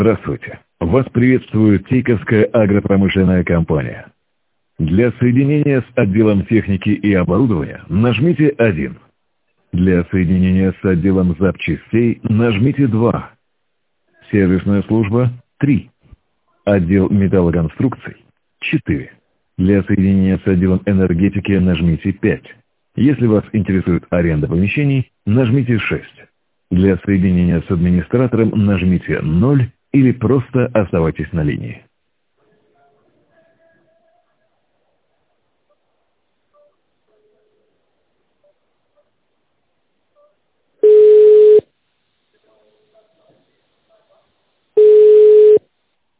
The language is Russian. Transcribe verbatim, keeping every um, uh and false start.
Здравствуйте. Вас приветствует Тейковская агропромышленная компания. Для соединения с отделом техники и оборудования нажмите один. Для соединения с отделом запчастей нажмите два. Сервисная служба три. Отдел металлоконструкций четыре. Для соединения с отделом энергетики нажмите пять. Если вас интересует аренда помещений, нажмите шесть. Для соединения с администратором нажмите ноль или просто оставайтесь на линии.